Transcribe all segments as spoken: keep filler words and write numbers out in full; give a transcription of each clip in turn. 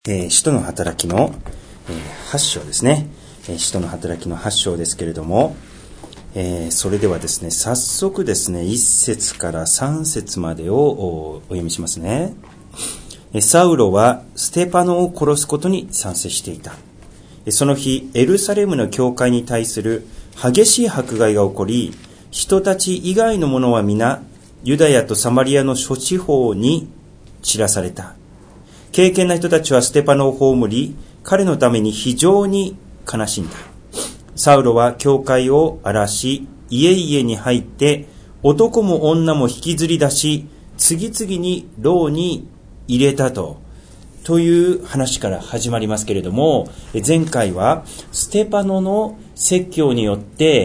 えー、使徒の働きの、えー、はち章ですね、えー、使徒の働きのはち章ですけれども、えー、それではですね、早速ですね、いっ節からさん節までを お, お読みしますね。えー、サウロはステパノを殺すことに賛成していた。えー、その日エルサレムの教会に対する激しい迫害が起こり、人たち以外の者は皆ユダヤとサマリアの諸地方に散らされた。敬虔な人たちはステパノを葬り、彼のために非常に悲しんだ。サウロは教会を荒らし、家々に入って男も女も引きずり出し、次々に牢に入れたとという話から始まりますけれども、前回はステパノの説教によって、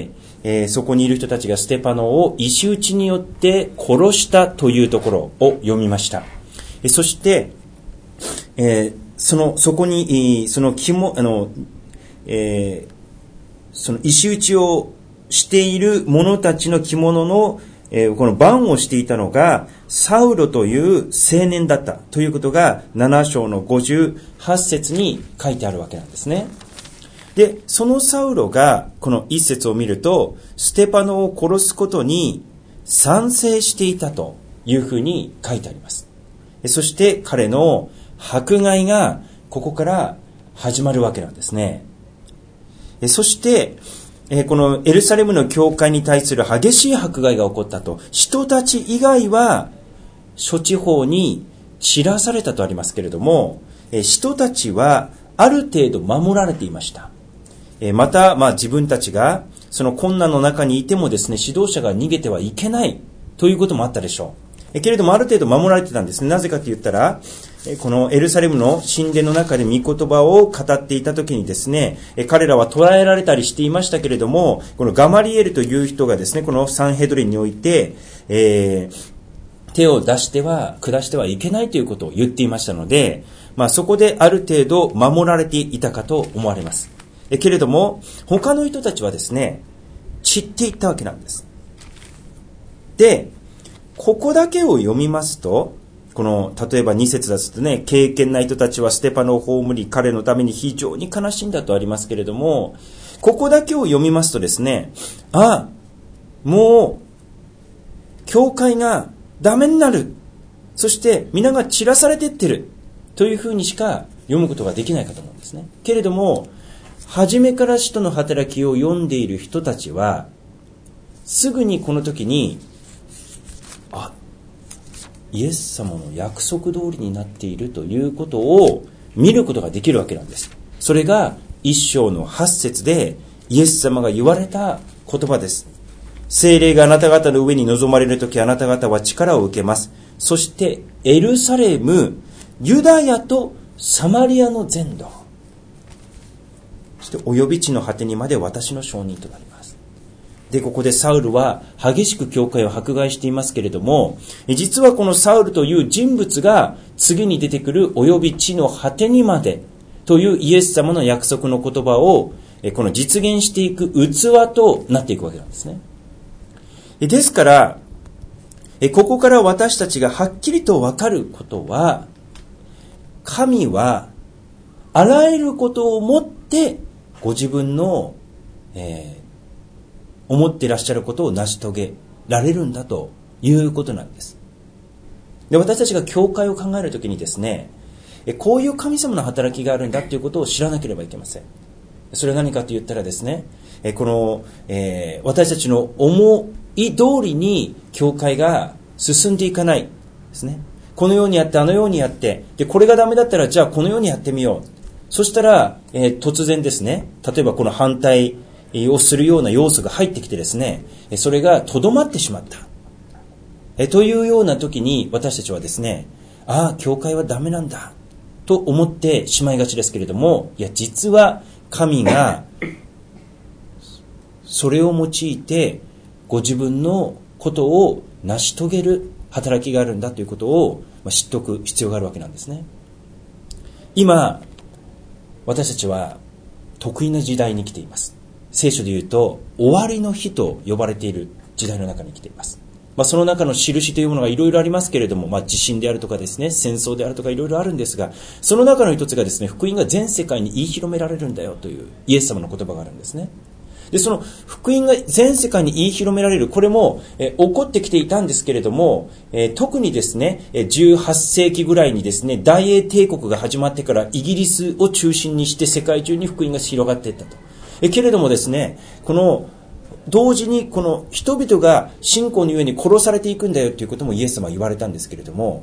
えー、そこにいる人たちがステパノを石打ちによって殺したというところを読みました。そしてえー、そのそこにその肝あの、えー、その石打ちをしている者たちの着物の、えー、この番をしていたのがサウロという青年だったということがなな章のごじゅうはち節に書いてあるわけなんですね。で、そのサウロがこの一節を見るとステパノを殺すことに賛成していたというふうに書いてあります。そして彼の迫害がここから始まるわけなんですね。そしてこのエルサレムの教会に対する激しい迫害が起こったと、人たち以外は諸地方に散らされたとありますけれども、人たちはある程度守られていました。また、まあ、自分たちがその困難の中にいてもですね、指導者が逃げてはいけないということもあったでしょう。けれどもある程度守られてたんですね。なぜかと言ったら、このエルサレムの神殿の中で御言葉を語っていた時にですね、彼らは捕らえられたりしていましたけれども、このガマリエルという人がですね、このサンヘドリンにおいて、えー、手を出しては下してはいけないということを言っていましたので、まあそこである程度守られていたかと思われます。けれども他の人たちはですね、散っていったわけなんです。で、ここだけを読みますと、この例えばに節だとね、敬虔な人たちはステパノを葬り、彼のために非常に悲しんだとありますけれども、ここだけを読みますとですね、あ、もう教会がダメになる、そして皆が散らされていってるというふうにしか読むことができないかと思うんですね。けれども初めから使徒の働きを読んでいる人たちはすぐにこの時に、あ、イエス様の約束通りになっているということを見ることができるわけなんです。それが一章のはち節でイエス様が言われた言葉です。聖霊があなた方の上に臨まれるとき、あなた方は力を受けます。そしてエルサレム、ユダヤとサマリアの全土、そして及び地の果てにまで私の証人となります。で、ここでサウルは激しく教会を迫害していますけれども、実はこのサウルという人物が次に出てくる及び地の果てにまでというイエス様の約束の言葉をこの実現していく器となっていくわけなんですね。ですからここから私たちがはっきりと分かることは、神はあらゆることをもってご自分の、えー思っていらっしゃることを成し遂げられるんだということなんです。で、私たちが教会を考えるときにですね、こういう神様の働きがあるんだということを知らなければいけません。それは何かと言ったらですね、この、えー、私たちの思い通りに教会が進んでいかないですね。このようにやってあのようにやって、でこれがダメだったらじゃあこのようにやってみよう。そしたら、えー、突然ですね、例えばこの反対をするような要素が入ってきてですね、それがとどまってしまったえというような時に、私たちはですね、ああ教会はダメなんだと思ってしまいがちですけれども、いや実は神がそれを用いてご自分のことを成し遂げる働きがあるんだということを知っておく必要があるわけなんですね。今私たちは得意な時代に来ています。聖書で言うと終わりの日と呼ばれている時代の中に来ています。 まあ、その中の印というものがいろいろありますけれども、まあ、地震であるとかですね、戦争であるとかいろいろあるんですが、その中の一つがですね、福音が全世界に言い広められるんだよというイエス様の言葉があるんですね。で、その福音が全世界に言い広められる、これも、え起こってきていたんですけれども、え特にですね、じゅうはっせいきぐらいにですね、大英帝国が始まってからイギリスを中心にして世界中に福音が広がっていったと。えけれどもですね、この同時にこの人々が信仰のゆえに殺されていくんだよということもイエス様は言われたんですけれども、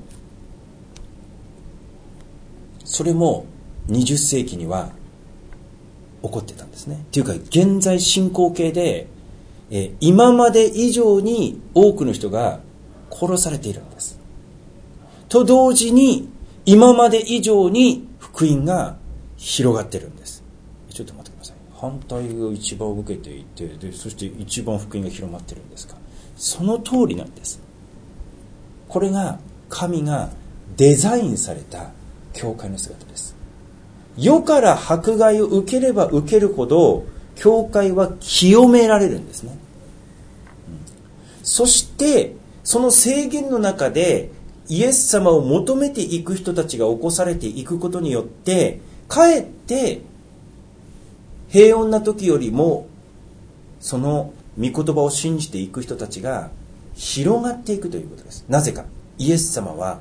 それもにじゅっせいきには起こってたんですね。というか現在進行形で、えー、今まで以上に多くの人が殺されているんです。と同時に今まで以上に福音が広がっているんです。ちょっと待ってください。反対が一番受けていて、でそして一番福音が広まっているんですか。その通りなんです。これが神がデザインされた教会の姿です。世から迫害を受ければ受けるほど教会は清められるんですね、うん、そしてその制限の中でイエス様を求めていく人たちが起こされていくことによってかえって平穏な時よりもその御言葉を信じていく人たちが広がっていくということです。なぜか、イエス様は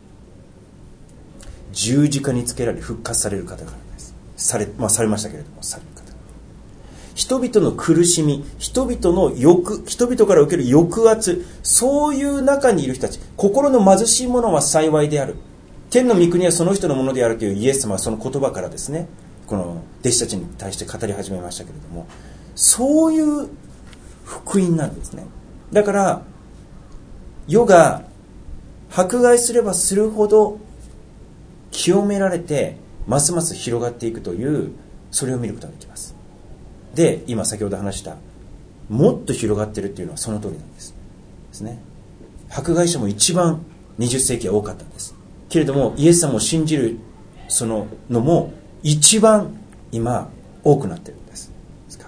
十字架につけられ復活される方からです。され、まあ、されましたけれども、される方。人々の苦しみ、人々の欲、人々から受ける抑圧、そういう中にいる人たち、心の貧しい者は幸いである。天の御国はその人のものであるというイエス様はその言葉からですね、この弟子たちに対して語り始めましたけれども、そういう福音なんですね。だから、世が迫害すればするほど清められてますます広がっていくという、それを見ることができます。で、今先ほど話したもっと広がっているというのはその通りなんですですね。迫害者も一番にじゅっせいきは多かったんですけれども、イエス様を信じるそののも一番今多くなっているんです。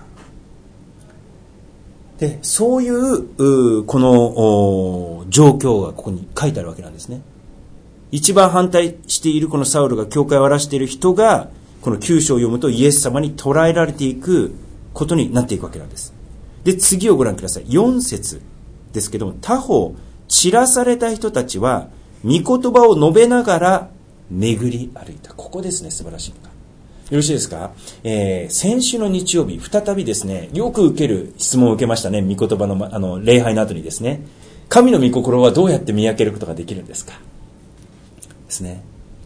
で、そういう、うこの状況がここに書いてあるわけなんですね。一番反対しているこのサウルが教会を荒らしている人が、このきゅう章を読むとイエス様に捕らえられていくことになっていくわけなんです。で、次をご覧ください。よん節ですけども、他方散らされた人たちは御言葉を述べながら巡り歩いた。ここですね、素晴らしいのが。よろしいですか。えー、先週の日曜日、再びですね、よく受ける質問を受けましたね。御言葉の、あの礼拝の後にですね、神の御心はどうやって見分けることができるんですかですね。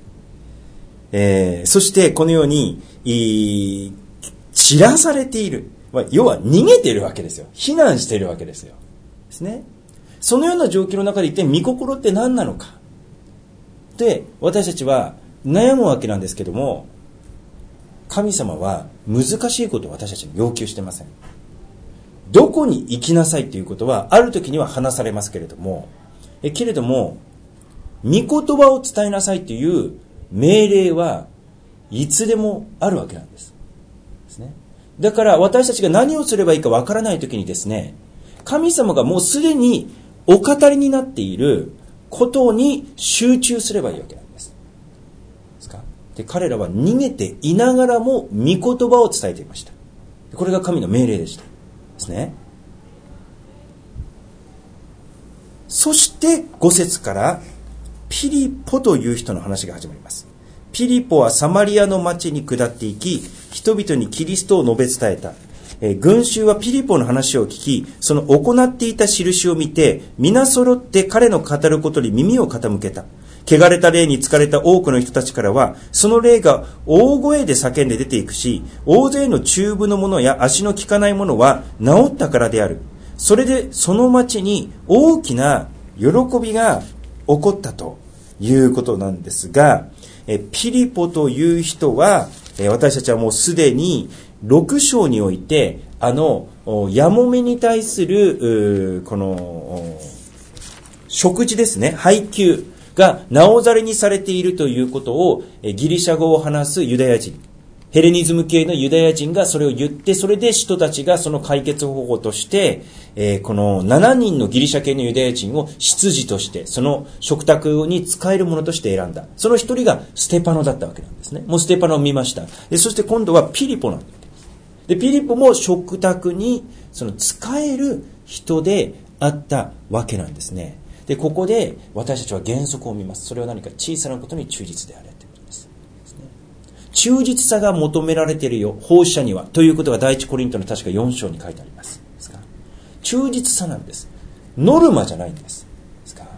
えー、そしてこのように散らされている、要は逃げているわけですよ。避難しているわけですよ。ですね。そのような状況の中で一体御心って何なのかで、私たちは悩むわけなんですけども、神様は難しいことを私たちに要求してません。どこに行きなさいということはある時には話されますけれども、えけれども御言葉を伝えなさいという命令はいつでもあるわけなんです。ですね。だから私たちが何をすればいいかわからない時にですね、神様がもうすでにお語りになっていることに集中すればいいわけなんです。ですか？で、彼らは逃げていながらも御言葉を伝えていました。これが神の命令でした。ですね。そしてご節からピリポという人の話が始まります。ピリポはサマリアの町に下っていき、人々にキリストを述べ伝えた。えー、群衆はピリポの話を聞き、その行っていた印を見て、皆揃って彼の語ることに耳を傾けた。汚れた霊に疲れた多くの人たちからは、その霊が大声で叫んで出ていくし、大勢の中部の者や足の利かない者は治ったからである。それでその町に大きな喜びが起こったということなんですが、えピリポという人は、え私たちはもうすでにろく章において、あのやもめに対するこの食事ですね、配給がなおざりにされているということをギリシャ語を話すユダヤ人ヘレニズム系のユダヤ人がそれを言って、それで使徒たちがその解決方法として、えー、このななにんのギリシャ系のユダヤ人を執事として、その食卓に使えるものとして選んだ。その一人がステパノだったわけなんですね。もうステパノを見ました。でそして今度はピリポなんです。で、ピリポも食卓にその使える人であったわけなんですね。で、ここで私たちは原則を見ます。それは何か小さなことに忠実であれということです。忠実さが求められているよ、奉仕者には。ということが第一コリントの確かよん章に書いてあります。ですから忠実さなんです。ノルマじゃないんです。ですから、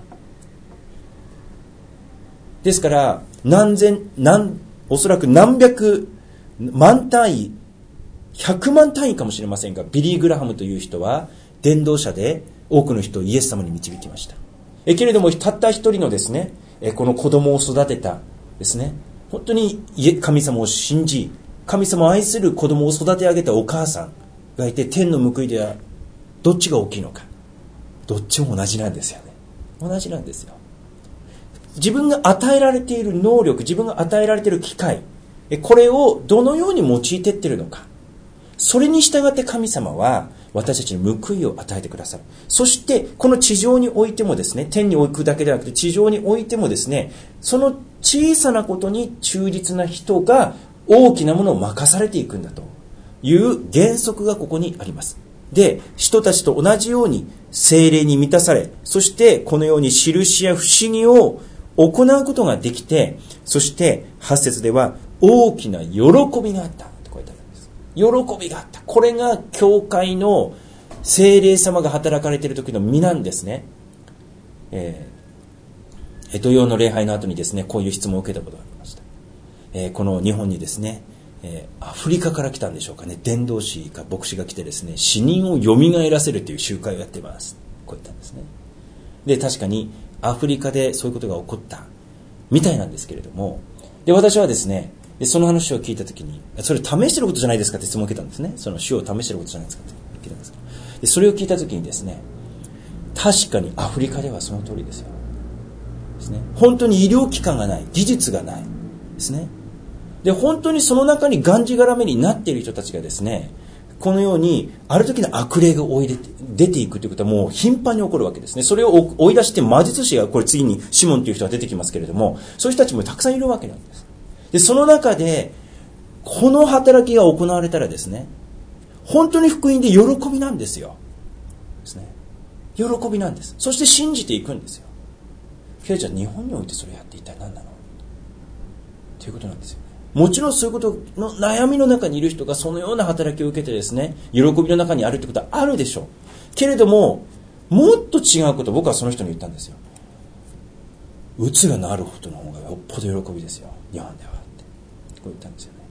ですから何千、何、おそらく何百万単位、ひゃくまん単位かもしれませんが、ビリー・グラハムという人は伝道者で多くの人をイエス様に導きました。えけれどもたった一人のですね、えこの子供を育てたですね、本当に神様を信じ、神様を愛する子供を育て上げたお母さんがいて、天の報いではどっちが大きいのか。どっちも同じなんですよね。同じなんですよ。自分が与えられている能力、自分が与えられている機会、これをどのように用いていっているのか。それに従って神様は私たちに報いを与えてくださる。そしてこの地上においてもですね、天に置くだけではなくて地上においてもですね、その小さなことに忠実な人が大きなものを任されていくんだという原則がここにあります。で、人たちと同じように聖霊に満たされ、そしてこのように印や不思議を行うことができて、そしてはち節では大きな喜びがあったと書いてあるんです。喜びがあった。これが教会の聖霊様が働かれている時の実なんですね。えーエト用の礼拝の後にですね、こういう質問を受けたことがありました。えー、この日本にですね、えー、アフリカから来たんでしょうかね、伝道師か牧師が来てですね、死人を蘇らせるという集会をやっています。こう言ったんですね。で、確かにアフリカでそういうことが起こったみたいなんですけれども、で、私はですね、でその話を聞いたときに、それ試してることじゃないですかって質問を受けたんですね。その主を試してることじゃないですかって聞いたんですけど、でそれを聞いたときにですね、確かにアフリカではその通りですよ。ですね、本当に医療機関がない、技術がないですね。で、本当にその中にがんじがらめになっている人たちがですね、このようにある時の悪霊が追い出て出ていくということはもう頻繁に起こるわけですね。それを追い出して魔術師が、これ次にシモンという人が出てきますけれども、そういう人たちもたくさんいるわけなんです。で、その中でこの働きが行われたらですね、本当に福音で喜びなんですよ。ですね。喜びなんです。そして信じていくんですよ。けれじゃあ日本においてそれをやって一体何なのということなんですよね。もちろんそういうことの悩みの中にいる人がそのような働きを受けてですね、喜びの中にあるということはあるでしょう。けれども、もっと違うこと、僕はその人に言ったんですよ。うつが治ることの方がよっぽど喜びですよ、日本ではってこう言ったんですよね。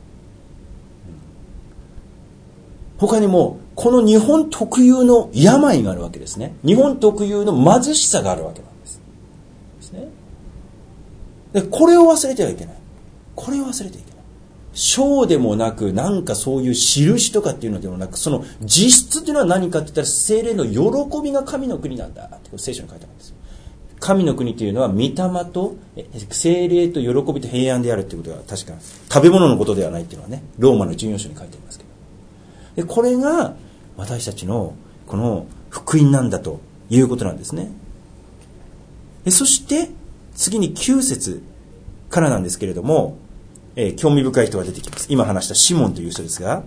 うん、他にもこの日本特有の病があるわけですね。日本特有の貧しさがあるわけなんです。ですね。で、これを忘れてはいけない。これを忘れてはいけない。章でもなく、なんかそういう印とかっていうのでもなく、その実質というのは何かって言ったら、聖霊の喜びが神の国なんだって聖書に書いてあるんですよ。神の国というのは御霊と聖霊と喜びと平安であるということが確か食べ物のことではないっていうのはね、ローマのじゅうよん章に書いてありますけど、でこれが私たちのこの福音なんだということなんですね。でそして次にきゅう節からなんですけれども、えー、興味深い人が出てきます。今話したシモンという人ですが、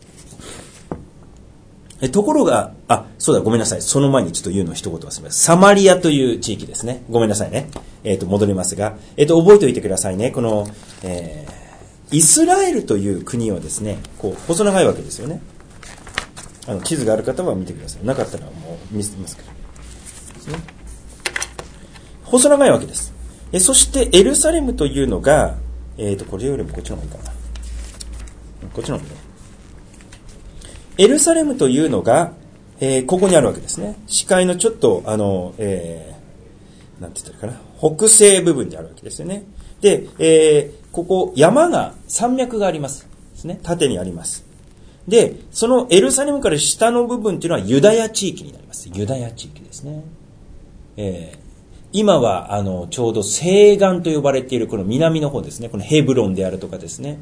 えところが、あ、そうだ、ごめんなさい。その前にちょっと言うのを一言忘れました。サマリアという地域ですね。ごめんなさいね。えっと、戻りますが、えっと、覚えておいてくださいね。この、えー、イスラエルという国はですね、こう、細長いわけですよね。あの、地図がある方は見てください。なかったらもう見せてますから。ですね。細長いわけです。え、そしてエルサレムというのが、えっと、これよりもこっちの方がいいかな。こっちの方がいいね。エルサレムというのが、えー、ここにあるわけですね。視界のちょっと、あの、えー、なんて言ったらいいかな。北西部分であるわけですよね。で、えー、ここ、山が、山脈があります。ですね。縦にあります。で、そのエルサレムから下の部分というのはユダヤ地域になります。ユダヤ地域ですね。えー今はあのちょうど西岸と呼ばれているこの南の方ですね、このヘブロンであるとかですね、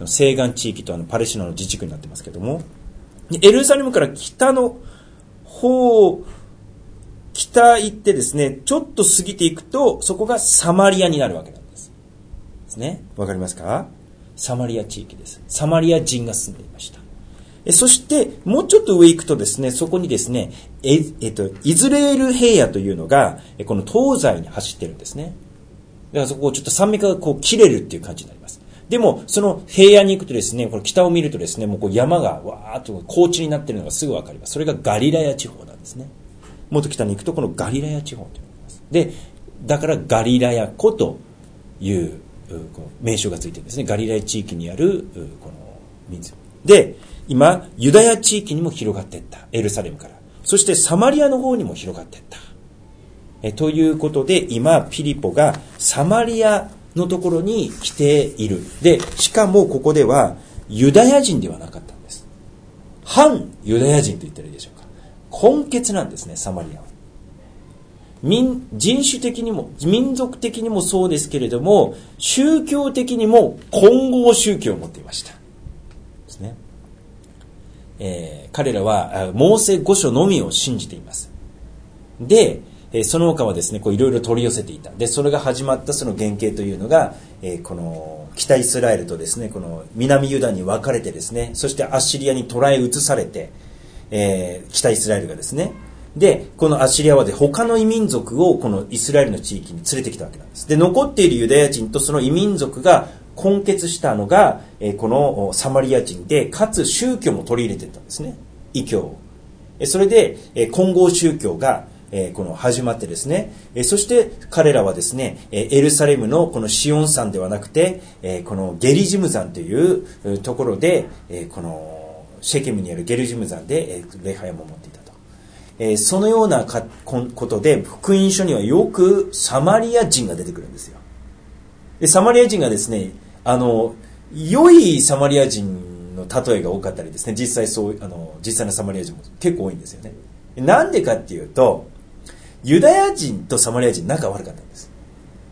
西岸地域とあのパレスチナの自治区になってますけども、エルサレムから北の方、北行ってですね、ちょっと過ぎていくと、そこがサマリアになるわけなんです。ですね。わかりますか？サマリア地域です。サマリア人が住んでいました。そして、もうちょっと上行くとですね、そこにですね、え、えっと、イズレール平野というのが、この東西に走ってるんですね。だからそこをちょっと山脈がこう切れるっていう感じになります。でも、その平野に行くとですね、これ北を見るとですね、もうこう山がわーっと高地になっているのがすぐわかります。それがガリラヤ地方なんですね。もっと北に行くと、このガリラヤ地方というのがあります。で、だからガリラヤ湖という名称がついてるんですね。ガリラヤ地域にあるこの民族。で、今、ユダヤ地域にも広がっていった。エルサレムから。そしてサマリアの方にも広がっていった。えということで、今、ピリポがサマリアのところに来ている。で、しかもここではユダヤ人ではなかったんです。反ユダヤ人と言ったらいいでしょうか。根血なんですね、サマリアは。民、人種的にも、民族的にもそうですけれども、宗教的にも混合宗教を持っていました。ですね。えー、彼らはモーセ五書のみを信じています。で、その他はですね、こういろいろ取り寄せていた。で、それが始まったその原型というのが、えー、この北イスラエルとですね、この南ユダに分かれてですね、そしてアッシリアに捕らえ移されて、えー、北イスラエルがですね、で、このアッシリアはで他の異民族をこのイスラエルの地域に連れてきたわけなんです。で、残っているユダヤ人とその異民族が混血したのが、えー、このサマリア人で、かつ宗教も取り入れていったんですね。異教を。それで、えー、混合宗教が、えー、この始まってですね、えー、そして彼らはですね、えー、エルサレムのこのシオン山ではなくて、えー、このゲリジム山というところで、えー、このシェケムにあるゲリジム山で、えー、礼拝を守っていたと。えー、そのようなかことで、福音書にはよくサマリア人が出てくるんですよ。で、サマリア人がですね、あの、良いサマリア人の例えが多かったりですね、実際そう、あの、実際のサマリア人も結構多いんですよね。なんでかっていうと、ユダヤ人とサマリア人仲悪かったんです。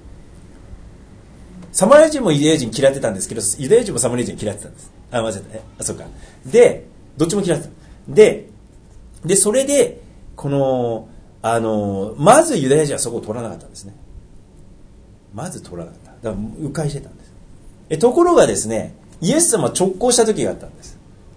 サマリア人もユダヤ人嫌ってたんですけど、ユダヤ人もサマリア人嫌ってたんです。あ、間違った。え、あ、そうか。で、どっちも嫌ってた。で、で、それで、この、あの、まずユダヤ人はそこを取らなかったんですね。まず取らなかった。だから、迂回してたんです。え、ところがですね、イエス様は直行した時があったんです。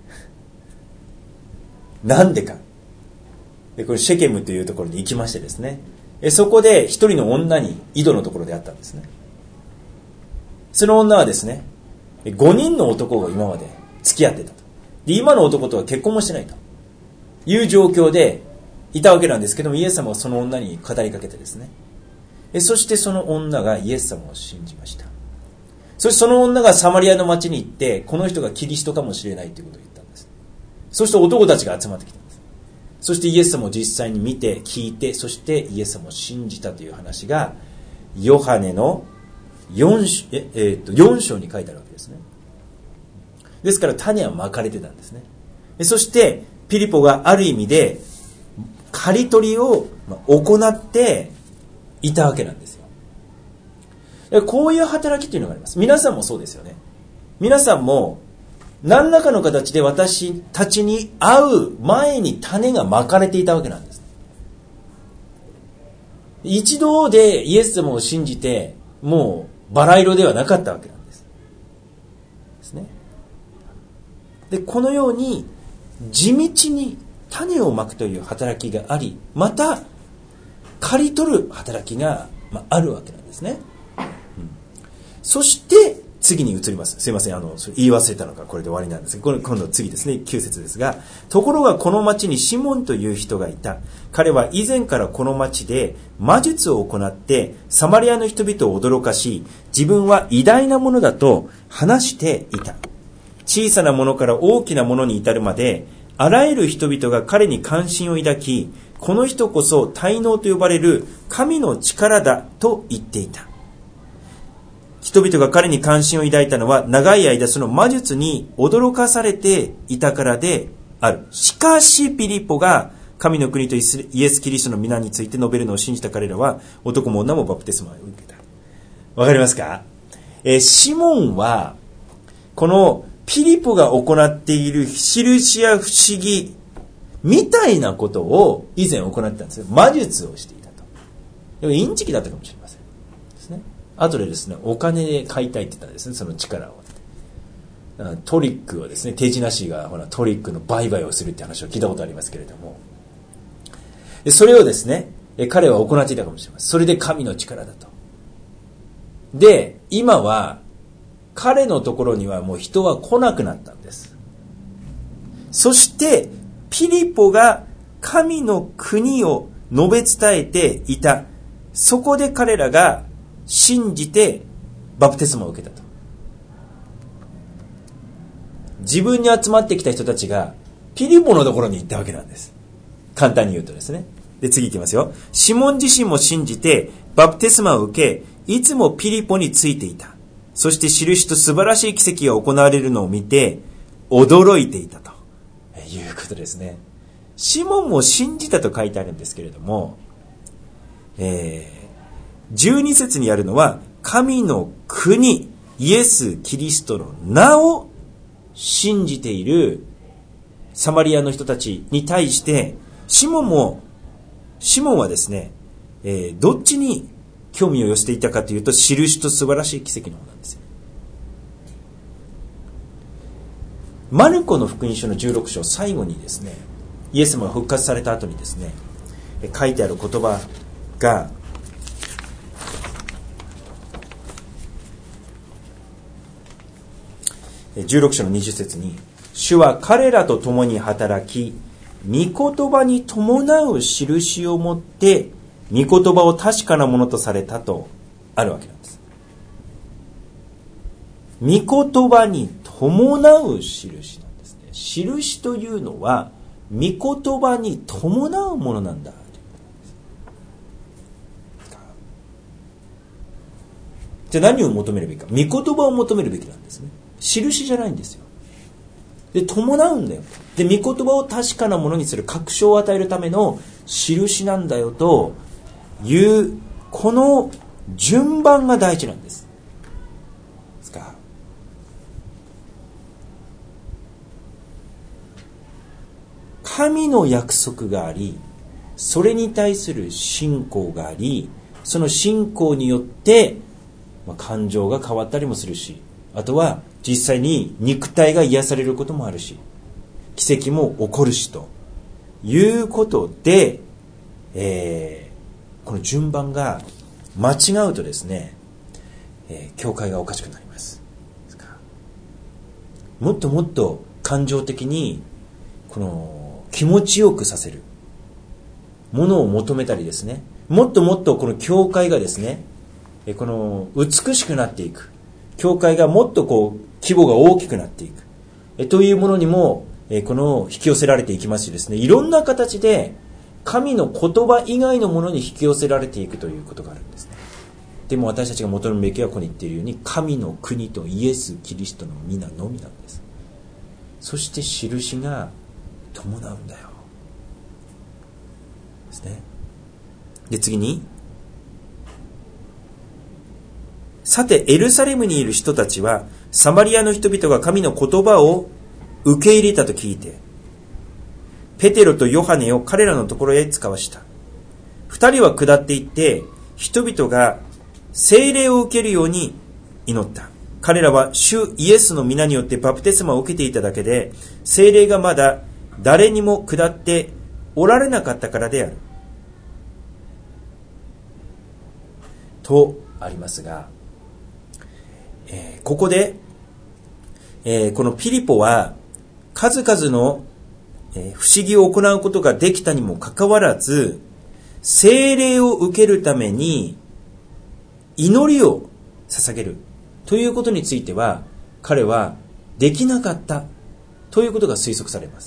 なんでか。で、これシェケムというところに行きましてですね。え、そこで一人の女に井戸のところで会ったんですね。その女はですね、ごにんの男が今まで付き合ってたと。で、今の男とは結婚もしてないという状況でいたわけなんですけども、イエス様はその女に語りかけてですね。え、そしてその女がイエス様を信じました。そしてその女がサマリアの町に行って、この人がキリストかもしれないということを言ったんです。そして男たちが集まってきたんです。そしてイエス様を実際に見て、聞いて、そしてイエス様を信じたという話が、ヨハネのよん章、え、えー、っとよん章に書いてあるわけですね。ですから種はまかれてたんですね。そしてピリポがある意味で刈り取りを行っていたわけなんですよ。こういう働きというのがあります。皆さんもそうですよね。皆さんも何らかの形で私たちに会う前に種がまかれていたわけなんです。一度でイエス様を信じてもうバラ色ではなかったわけなんです。ですね。で、このように地道に種をまくという働きがあり、また刈り取る働きがあるわけなんですね。うん、そして次に移ります。すいません、あの言い忘れたのかこれで終わりなんですが、これ今度次ですね、きゅう節ですが、ところがこの町にシモンという人がいた。彼は以前からこの町で魔術を行ってサマリアの人々を驚かし、自分は偉大なものだと話していた。小さなものから大きなものに至るまで、あらゆる人々が彼に関心を抱き、この人こそ大能と呼ばれる神の力だと言っていた。人々が彼に関心を抱いたのは、長い間その魔術に驚かされていたからである。しかしピリポが神の国とイエス・キリストの皆について述べるのを信じた彼らは、男も女もバプテスマを受けた。わかりますか？えー、シモンは、 このピリポが行っている印や不思議みたいなことを以前行ってたんですよ。魔術をしていたと。でもインチキだったかもしれませんですね。後でですね、お金で買いたいって言ったんですね、その力を。トリックをですね、手品師がほらトリックの売買をするって話を聞いたことありますけれども、でそれをですね、彼は行っていたかもしれません。それで神の力だと。で、今は彼のところにはもう人は来なくなったんです。そしてピリポが神の国を述べ伝えていた。そこで彼らが信じてバプテスマを受けたと。自分に集まってきた人たちがピリポのところに行ったわけなんです。簡単に言うとですね。で、次行きますよ。シモン自身も信じてバプテスマを受け、いつもピリポについていた。そして印と素晴らしい奇跡が行われるのを見て驚いていたということですね。シモンも信じたと書いてあるんですけれども、えー、じゅうに節にあるのは神の国、イエス・キリストの名を信じているサマリアの人たちに対してシモンもシモンはですね、えー、どっちに興味を寄せていたかというと、印と素晴らしい奇跡の方なんですよ。マルコの福音書のじゅうろく章最後にですね、イエス様が復活された後にですね、書いてある言葉が、じゅうろく章のにじゅう節に、主は彼らと共に働き、御言葉に伴う印をもって御言葉を確かなものとされたとあるわけなんです。御言葉に伴う印なんですね。印というのは御言葉に伴うものなんだ。じゃあ何を求めるべきか。御言葉を求めるべきなんですね。印じゃないんですよ。で、伴うんだよ。で、御言葉を確かなものにする、確証を与えるための印なんだよという、この順番が大事なんです。ですか。神の約束があり、それに対する信仰があり、その信仰によって、まあ、感情が変わったりもするし、あとは実際に肉体が癒されることもあるし、奇跡も起こるしということで、えー、この順番が間違うとですね、えー、教会がおかしくなります。もっともっと感情的にこの気持ちよくさせるものを求めたりですね、もっともっとこの教会がですね、この美しくなっていく、教会がもっとこう規模が大きくなっていくえというものにもえこの引き寄せられていきますしですね、いろんな形で神の言葉以外のものに引き寄せられていくということがあるんですね。でも私たちが求めるべきはここに言っているように、神の国とイエス・キリストの皆のみなんです。そして印が伴うんだよですね。で、次に、さてエルサレムにいる人たちはサマリアの人々が神の言葉を受け入れたと聞いて、ペテロとヨハネを彼らのところへ使わした。二人は下っていって人々が聖霊を受けるように祈った。彼らは主イエスの皆によってバプテスマを受けていただけで、聖霊がまだ誰にも下っておられなかったからであるとありますが、えー、ここで、えー、このピリポは数々の、えー、不思議を行うことができたにもかかわらず、聖霊を受けるために祈りを捧げるということについては、彼はできなかったということが推測されます。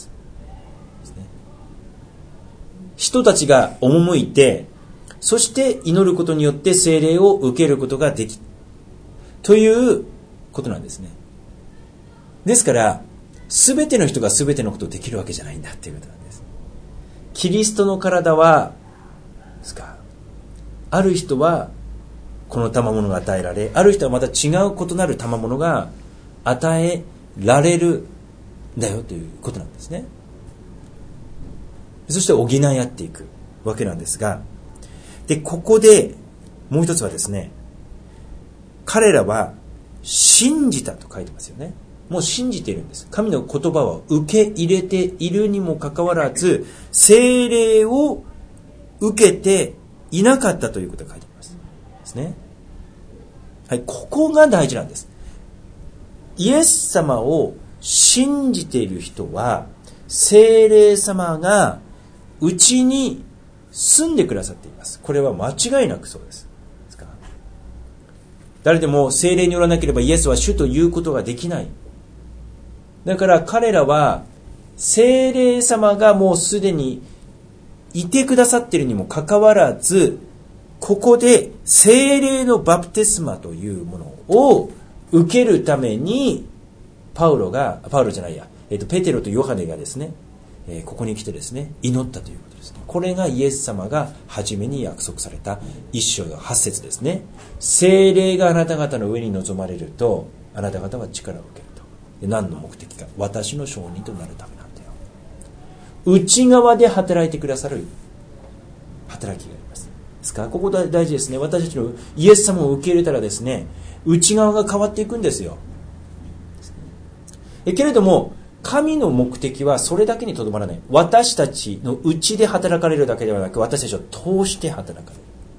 人たちが赴いて、そして祈ることによって聖霊を受けることができということなんですね。ですから全ての人が全てのことをできるわけじゃないんだということなんです。キリストの体はですか、ある人はこの賜物が与えられ、ある人はまた違う異なる賜物が与えられるんだよということなんですね。そして補い合っていくわけなんですが、でここでもう一つはですね、彼らは信じたと書いてますよね。もう信じているんです。神の言葉を受け入れているにもかかわらず、聖霊を受けていなかったということが書いてありますですね。はい、ここが大事なんです。イエス様を信じている人は、聖霊様がうちに住んでくださっています。これは間違いなくそうです。ですか？誰でも聖霊によらなければイエスは主ということができない。だから彼らは聖霊様がもうすでにいてくださっているにもかかわらず、ここで聖霊のバプテスマというものを受けるためにパウロが、パウロじゃないや、えっと、ペテロとヨハネがですね、えー、ここに来てですね、祈ったということですね。これがイエス様が初めに約束された一章の八節ですね。聖霊があなた方の上に臨まれると、あなた方は力を受けると。で、何の目的か、私の証人となるためなんだよ。内側で働いてくださる働きがあります。ですからここ大事ですね。私たちのイエス様を受け入れたらですね、内側が変わっていくんですよ。えけれども神の目的はそれだけにとどまらない。私たちの内で働かれるだけではなく、私たちを通して働かれる。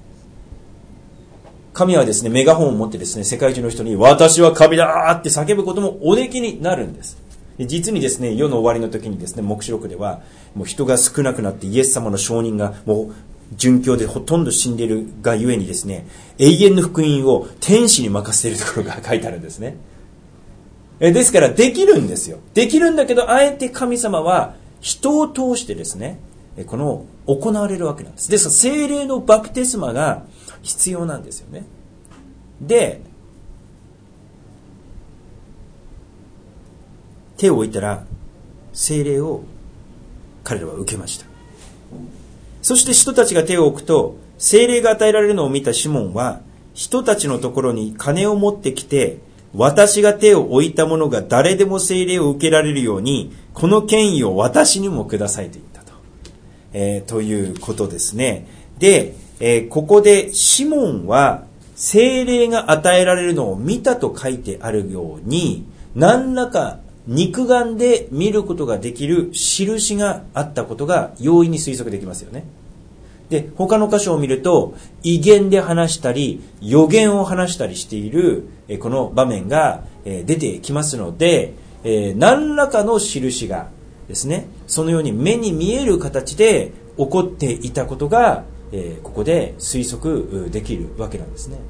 神はですね、メガホンを持ってですね、世界中の人に私は神だーって叫ぶこともおできになるんです。で実にですね、世の終わりの時にですね、黙示録ではもう人が少なくなってイエス様の証人がもう殉教でほとんど死んでいるがゆえにですね、永遠の福音を天使に任せているところが書いてあるんですね。えですからできるんですよ。できるんだけど、あえて神様は人を通してですね、この行われるわけなんです。ですから聖霊のバプテスマが必要なんですよね。で、手を置いたら聖霊を彼らは受けました。そして人たちが手を置くと、聖霊が与えられるのを見たシモンは、人たちのところに金を持ってきて、私が手を置いた者が誰でも聖霊を受けられるように、この権威を私にもくださいと言ったと。えー、ということですね。で、えー、ここでシモンは聖霊が与えられるのを見たと書いてあるように、何らか肉眼で見ることができる印があったことが容易に推測できますよね。で、他の箇所を見ると、異言で話したり、予言を話したりしている、えこの場面が、え出てきますので、え何らかの印がですね、そのように目に見える形で起こっていたことが、えここで推測できるわけなんですね。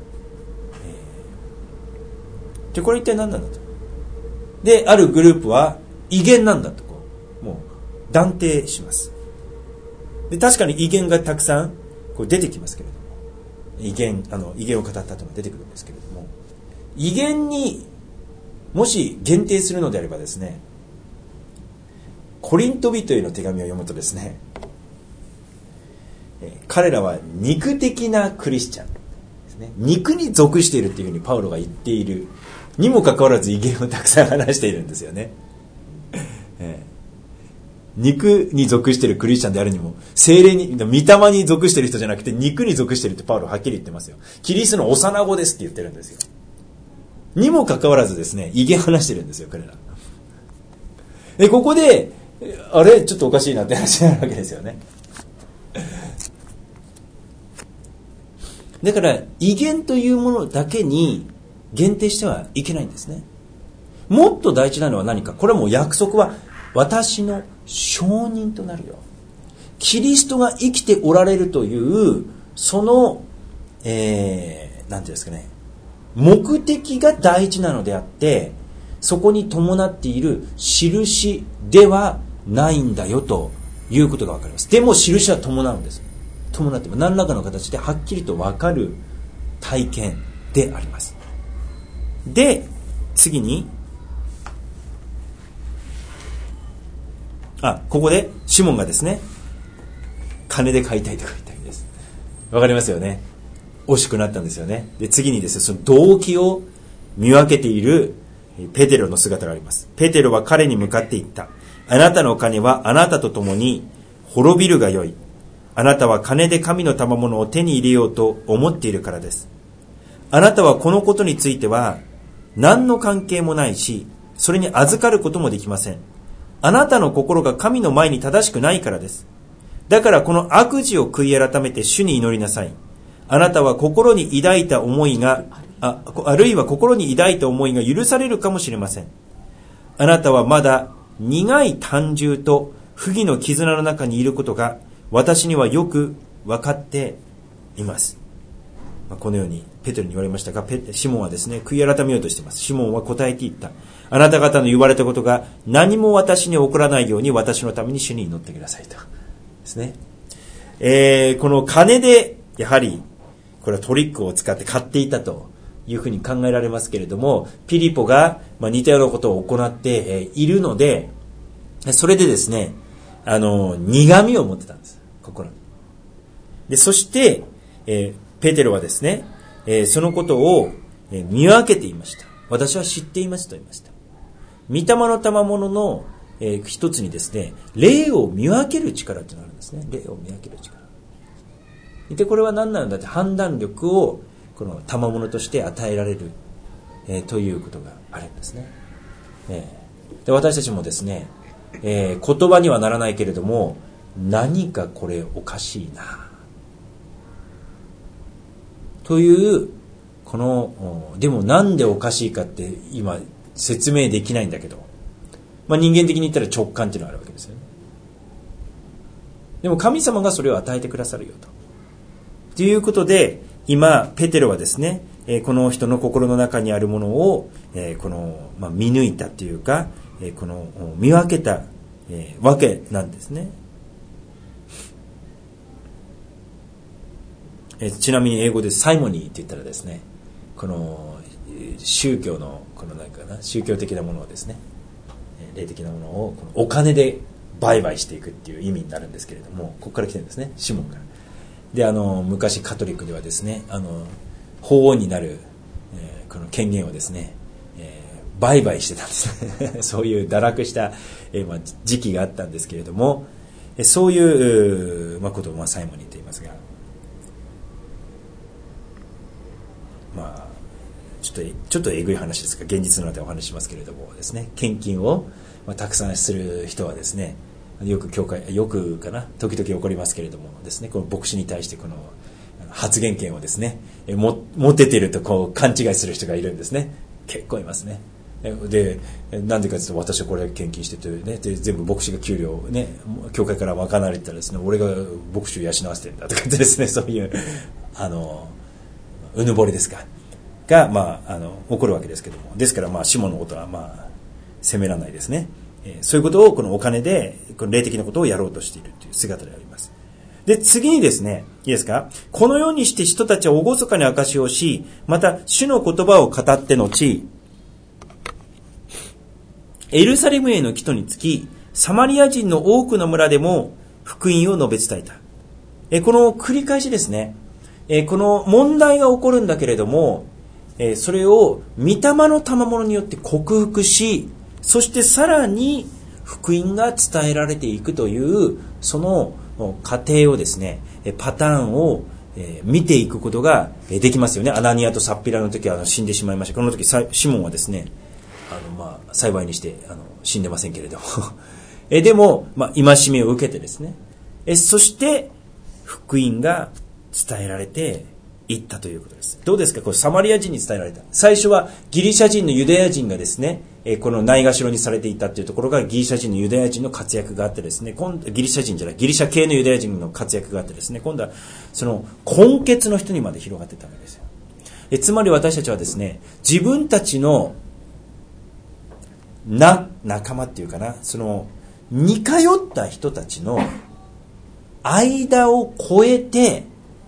えで、これ一体何なんだと。で、あるグループは異言なんだとこう、もう断定します。で、確かに異言がたくさんこう出てきますけれども、異言、あの異言を語ったというのが出てくるんですけれども、異言にもし限定するのであればですね、コリント人への手紙を読むとですね、え彼らは肉的なクリスチャンですね、肉に属しているというふうにパウロが言っているにもかかわらず異言をたくさん話しているんですよね。えー肉に属しているクリスチャンであるにも、聖霊に、御霊に属している人じゃなくて肉に属しているってパウロはっきり言ってますよ。キリストの幼子ですって言ってるんですよ。にもかかわらずですね、異言話してるんですよ、彼ら。で、ここで、あれちょっとおかしいなって話になるわけですよね。だから、異言というものだけに限定してはいけないんですね。もっと大事なのは何か。これはもう約束は、私の証人となるよ。キリストが生きておられるというその、えー、なんていうんですかね、目的が大事なのであって、そこに伴っている印ではないんだよということが分かります。でも印は伴うんです。伴っても何らかの形ではっきりと分かる体験であります。で、次に。あ、ここでシモンがですね、金で買いたいとか言ったわけです。わかりますよね。惜しくなったんですよね。で、次にですね、その動機を見分けている、 ペテロの姿があります。ペテロは彼に向かって言った。あなたの金はあなたと共に滅びるがよい。あなたは金で神の賜物を手に入れようと思っているからです。あなたはこのことについては何の関係もないし、それに預かることもできません。あなたの心が神の前に正しくないからです。だからこの悪事を悔い改めて主に祈りなさい。あなたは心に抱いた思いが、あ、あるいは心に抱いた思いが許されるかもしれません。あなたはまだ苦い胆汁と不義の絆の中にいることが私にはよく分かっています。このようにペテロに言われましたが、シモンはですね、悔い改めようとしています。シモンは答えて言った。あなた方の言われたことが何も私に起こらないように私のために主に祈ってくださいとですね。えー、この金でやはりこれはトリックを使って買っていたというふうに考えられますけれども、ピリポがまあ似たようなことを行っているので、それでですね、あの苦みを持ってたんです、心に。で、そして、えー、ペテロはですね、えー、そのことを見分けていました。私は知っていますと言いました。御霊の賜物の、えー、一つにですね、霊を見分ける力というのがあるんですね。霊を見分ける力。で、これは何なんだって判断力をこの賜物として与えられる、えー、ということがあるんですね。えー、で、私たちもですね、えー、言葉にはならないけれども、何かこれおかしいなというこの、でもなんでおかしいかって今説明できないんだけど、まあ、人間的に言ったら直感っていうのがあるわけですよね。でも神様がそれを与えてくださるよと。ということで、今ペテロはですね、この人の心の中にあるものをこの、まあ、見抜いたというか、この見分けたわけなんですね。ちなみに英語でサイモニーって言ったらですね、この宗教のこのなんかな宗教的なものをですね、霊的なものをこのお金で売買していくっていう意味になるんですけれども、ここから来てるんですね、シモンから。で、あの昔カトリックではですね、あの法王になる、えー、この権限をですね、えー、売買してたんですねそういう堕落した、えーまあ、時期があったんですけれども、そういう、まあ、ことを、まあ、サイモニーと言いますが、まあ、ちょっとちょっとえぐい話ですが、現実の中でお話ししますけれどもですね、献金を、まあ、たくさんする人はですね、よく教会よくかな時々起こりますけれどもですね、この牧師に対してこの発言権をですね、も持てているとこう勘違いする人がいるんですね。結構いますね。で、なんでかというと、私はこれ献金しててね、で全部牧師が給料をね、教会から賄われてたらですね、俺が牧師を養わせてるんだとかってですね、そういうあのうぬぼれですかが、まあ、あの起こるわけですけども、ですからまあシモンのことはまあ責められないですね。えー、そういうことをこのお金でこの霊的なことをやろうとしているという姿であります。で、次にですね、いいですか、このようにして人たちは厳かに証しをし、また主の言葉を語って後、エルサレムへの帰途につき、サマリア人の多くの村でも福音を述べ伝えた。えこの繰り返しですね、えこの問題が起こるんだけれども、えそれを御霊の賜物によって克服し、そしてさらに福音が伝えられていくという、その過程をですね、パターンを見ていくことができますよね。アナニアとサッピラの時は死んでしまいました。この時シモンはですね、あのまあ幸いにしてあの死んでませんけれどもえでも、まあ、戒めを受けてですね、えそして福音が伝えられていったということです。どうですか、これサマリア人に伝えられた。最初はギリシャ人のユダヤ人がですね、えこのないがしろにされていたというところが、ギリシャ人のユダヤ人の活躍があってですね、今度ギリシャ人じゃないギリシャ系のユダヤ人の活躍があってですね、今度はその根血の人にまで広がっていったわけですよ。えつまり私たちはですね、自分たちのな仲間っていうかな、その似通った人たちの間を超えて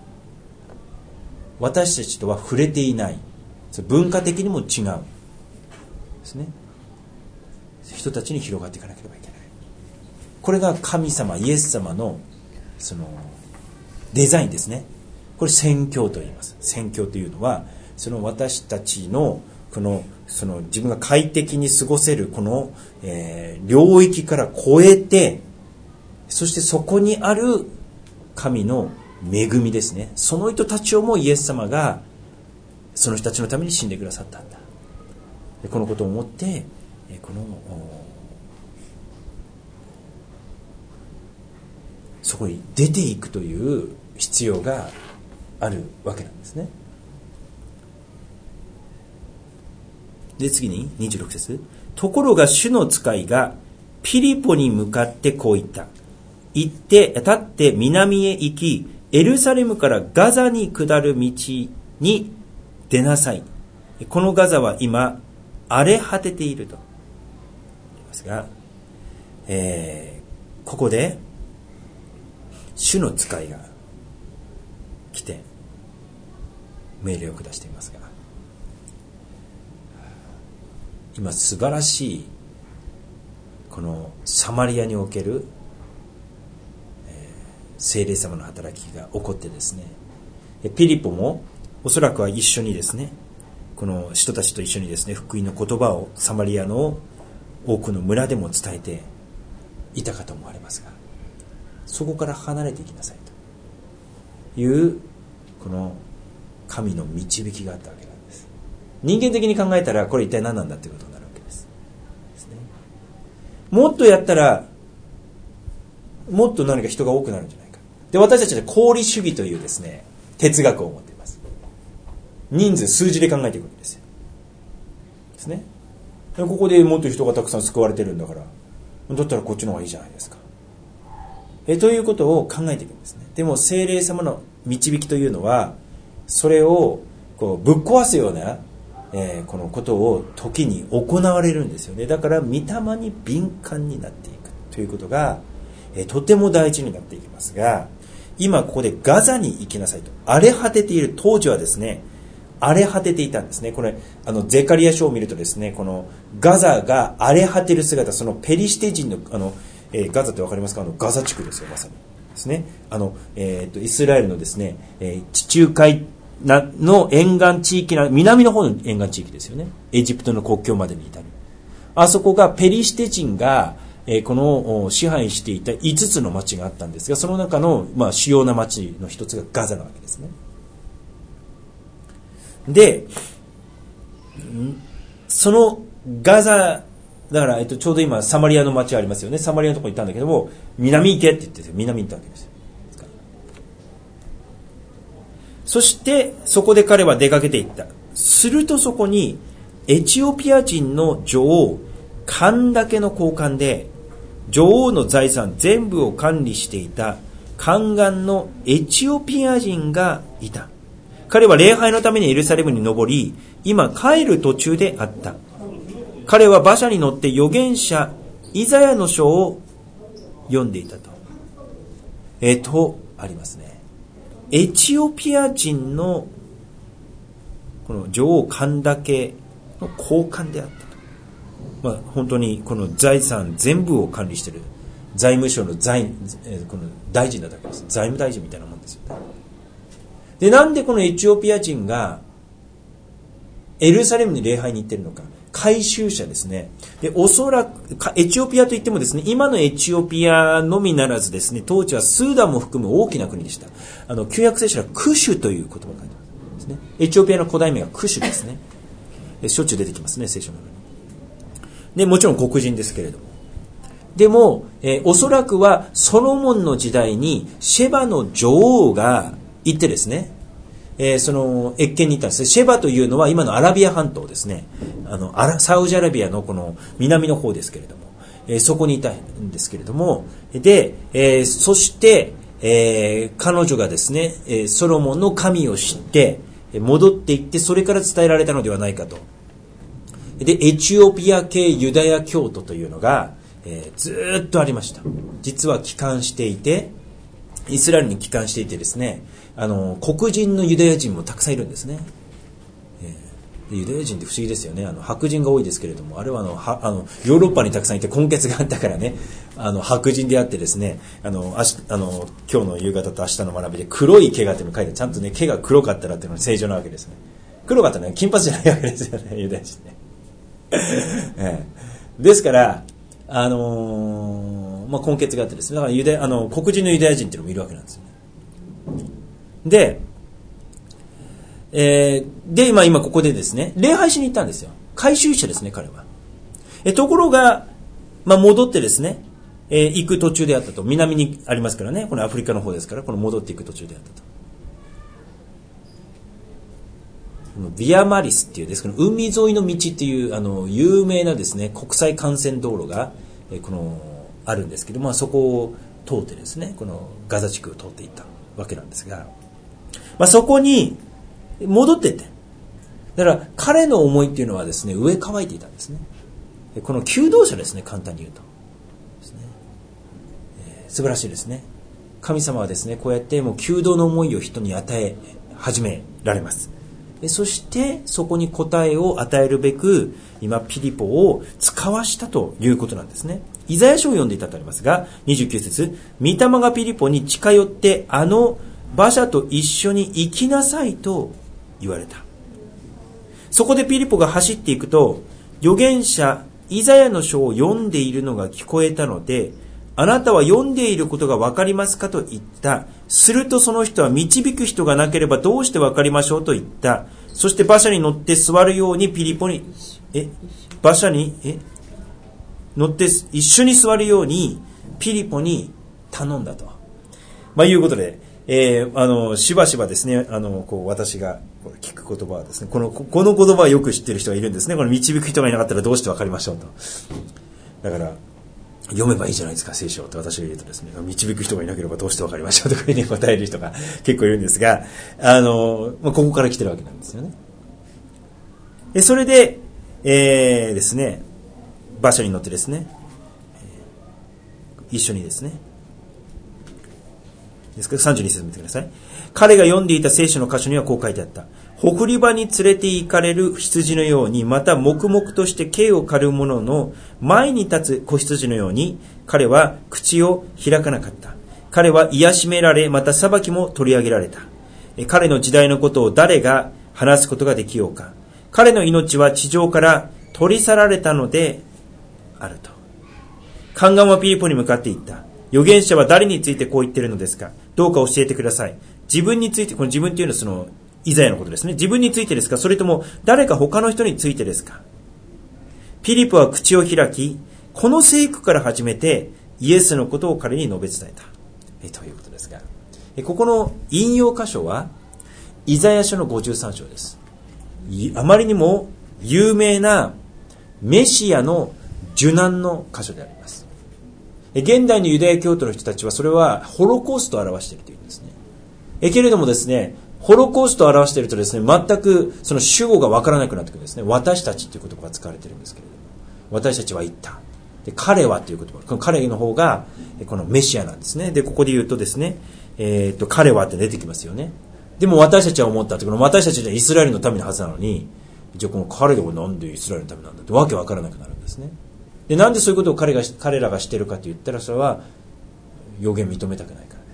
私たちとは触れていない、文化的にも違うですね、人たちに広がっていかなければいけない。これが神様イエス様のそのデザインですね。これ宣教と言います。宣教というのは、その私たちのこのその自分が快適に過ごせるこの、えー、領域から超えて、そしてそこにある神の恵みですね、その人たちをもイエス様がその人たちのために死んでくださったんだ。でこのことを思ってこのそこに出ていくという必要があるわけなんですね。で次ににじゅうろく節、ところが主の使いがピリポに向かってこう言った。行って立って南へ行き、エルサレムからガザに下る道に出なさい。このガザは今荒れ果てていると言いますが、えー、ここで主の使いが来て命令を下していますが、今素晴らしいこのサマリアにおける、えー、聖霊様の働きが起こってですね、ピリポもおそらくは一緒にですね、この人たちと一緒にですね、福音の言葉をサマリアの多くの村でも伝えていたかと思われますが、そこから離れていきなさいというこの神の導きがあったわけなんです。人間的に考えたらこれ一体何なんだということになるわけです。ですね。もっとやったらもっと何か人が多くなるんじゃないか。で、私たちは功利主義というですね哲学を持っています。人数数字で考えていくわけですよ。ですね。ここでもっと人がたくさん救われてるんだから、だったらこっちの方がいいじゃないですか。えということを考えていくんですね。でも聖霊様の導きというのはそれをこうぶっ壊すような、えー、このことを時に行われるんですよね。だから御霊に敏感になっていくということが、えー、とても大事になっていきますが、今ここでガザに行きなさいと。荒れ果てている。当時はですね荒れ果てていたんですね。これあのゼカリヤ書を見るとですね、このガザが荒れ果てる姿、そのペリシテ人のあの、えー、ガザってわかりますか？あのガザ地区ですよ、まさにですね。あの、えー、とイスラエルのですね、えー、地中海なの沿岸地域な、南の方の沿岸地域ですよね。エジプトの国境までに至る。あそこがペリシテ人が、えー、この支配していたいつつの町があったんですが、その中の、まあ、主要な町の一つがガザなわけですね。で、そのガザだから、えっと、ちょうど今サマリアの町ありますよね。サマリアのところに行ったんだけども、南行けって言って南に行ったわけですよ。そしてそこで彼は出かけていった。するとそこにエチオピア人の女王カンダケの高官で、女王の財産全部を管理していた宦官のエチオピア人がいた。彼は礼拝のためにエルサレムに登り、今帰る途中であった。彼は馬車に乗って預言者イザヤの書を読んでいたと。えー、とありますね。エチオピア人のこの女王カンダケの高官であったと。まあ、本当にこの財産全部を管理している財務省の財、この大臣だったわけです。財務大臣みたいなもんですよね。で、なんでこのエチオピア人がエルサレムに礼拝に行っているのか。改宗者ですね。で、おそらくエチオピアといってもですね、今のエチオピアのみならずですね、当時はスーダンも含む大きな国でした。あの旧約聖書はクシュという言葉が書いてますね。エチオピアの古代名がクシュですね。しょっちゅう出てきますね、聖書の中に。で、もちろん黒人ですけれども。でも、えー、おそらくはソロモンの時代にシェバの女王が行ってですね、えー、その謁見に行ったんです。シェバというのは今のアラビア半島ですね。あのサウジアラビアのこの南の方ですけれども、えー、そこにいたんですけれども、で、えー、そして、えー、彼女がですね、えー、ソロモンの神を知って戻っていって、それから伝えられたのではないかと。で、エチオピア系ユダヤ教徒というのが、えー、ずーっとありました。実は帰還していて、イスラエルに帰還していてですね、あの黒人のユダヤ人もたくさんいるんですね。えー、ユダヤ人って不思議ですよね。あの白人が多いですけれども、あれはあのはあのヨーロッパにたくさんいて根血があったからね、あの白人であってですね、あのあしあの今日の夕方と明日の学びで黒い毛がっていうのを書いて、ちゃんとね毛が黒かったらっていうのは正常なわけですね。 黒かったね、金髪じゃないわけですよね、ユダヤ人ね。ええ、ですから、あのー、まあ、根血があってですね、だからユダヤ、あの、黒人のユダヤ人っていうのもいるわけなんですよね。で、えー、で、今、今ここでですね、礼拝しに行ったんですよ。回収者ですね、彼は。え、ところが、まあ、戻ってですね、えー、行く途中であったと。南にありますからね、このアフリカの方ですから、この戻っていく途中であったと。このビアマリスっていうですね、海沿いの道っていう、あの、有名なですね、国際幹線道路が、えー、この、あるんですけど、まあ、そこを通ってですね、このガザ地区を通っていったわけなんですが、まあ、そこに戻ってって。だから彼の思いっていうのはですね、上乾いていたんですね。この求道者ですね、簡単に言うとですね、えー、素晴らしいですね。神様はですね、こうやってもう求道の思いを人に与え始められます。そしてそこに答えを与えるべく今ピリポを使わしたということなんですね。イザヤ書を読んでいたとありますが、にじゅうきゅう節、御霊がピリポに近寄ってあの馬車と一緒に行きなさいと言われた。そこでピリポが走っていくと、預言者イザヤの書を読んでいるのが聞こえたので、あなたは読んでいることがわかりますかと言った。するとその人は、導く人がなければどうしてわかりましょうと言った。そして馬車に乗って座るようにピリポに、え、馬車に、え、乗って一緒に座るようにピリポに頼んだと。まあいうことで、えー、あの、しばしばですね、あの、こう、私が聞く言葉はですね、この、この言葉はよく知ってる人がいるんですね。この導く人がいなかったらどうしてわかりましょうと。だから、読めばいいじゃないですか、聖書って私が言うとですね、導く人がいなければどうしてわかりましょうとかいうふうに答える人が結構いるんですが、あの、まあ、ここから来てるわけなんですよね。で、それで、えー、ですね、馬車に乗ってですね、一緒にですね、ですからさんじゅうに節見てください。彼が読んでいた聖書の箇所にはこう書いてあった。ほふり場に連れて行かれる羊のように、また黙々として毛を刈る者の前に立つ子羊のように、彼は口を開かなかった。彼は癒しめられ、また裁きも取り上げられた。彼の時代のことを誰が話すことができようか。彼の命は地上から取り去られたのであると。宦官はピリポに向かって言った。預言者は誰についてこう言っているのですか。どうか教えてください。自分について、この自分というのはそのイザヤのことですね。自分についてですか、それとも誰か他の人についてですか。ピリポは口を開き、この聖句から始めてイエスのことを彼に述べ伝えた。えということですが、ここの引用箇所はイザヤ書のごじゅうさん章です。あまりにも有名なメシアの受難の箇所であります。現代のユダヤ教徒の人たちはそれはホロコーストを表しているというんですね。えけれどもですね、ホロコーストを表しているとですね、全くその主語がわからなくなってくるんですね。私たちという言葉が使われているんですけれども、私たちは言った。で、彼はという言葉、この彼の方がこのメシアなんですね。で、ここで言うとですね、えー、っと彼はって出てきますよね。でも私たちは思ったって、この私たちはイスラエルの民のはずなのに、じゃあこの彼はなんでイスラエルの民なんだってわけわからなくなるんですね。で、なんでそういうことを彼が彼らがしているかと言ったら、それは予言認めたくないからです。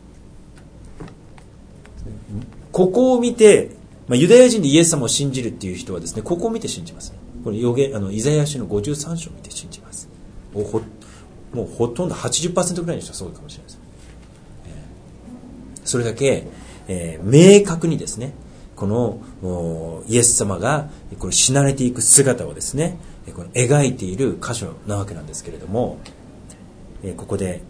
ここを見て、まあ、ユダヤ人でイエス様を信じるっていう人はですね、ここを見て信じますね。これ予言、あのイザヤ書のごじゅうさん章を見て信じます。もう ほ, もうほとんど はちじゅっパーセント ぐらいの人はそうかもしれないです。えー、それだけ、えー、明確にですね、このイエス様がこれ死なれていく姿をですね、この描いている箇所なわけなんですけれども、えー、ここで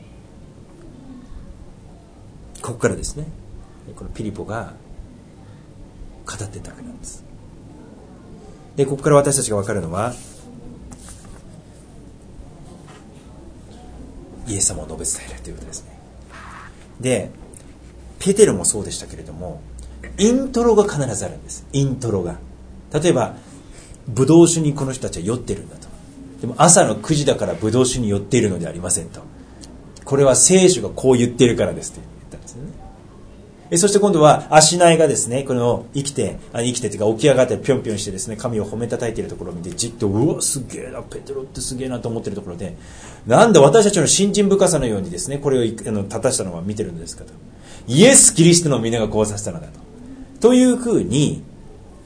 ここからですね、このピリポが語っていたわけなんです。で、ここから私たちが分かるのは、イエス様を述べ伝えるということですね。で、ペテロもそうでしたけれども、イントロが必ずあるんです。イントロが。例えば、ブドウ酒にこの人たちは酔ってるんだと。でも朝のくじだからブドウ酒に酔っているのではありませんと。これは聖書がこう言っているからですと言ったんですよね。えそして今度は足苗がですね、この生きて、あ生きてというか起き上がってぴょんぴょんしてですね、神を褒めたたいているところを見てじっと、うわすげえな、ペテロってすげえなと思っているところで、なんで私たちの信心深さのようにですね、これをあの立たしたのは見てるんですかと。イエス・キリストの皆がこうさせたのだと。というふうに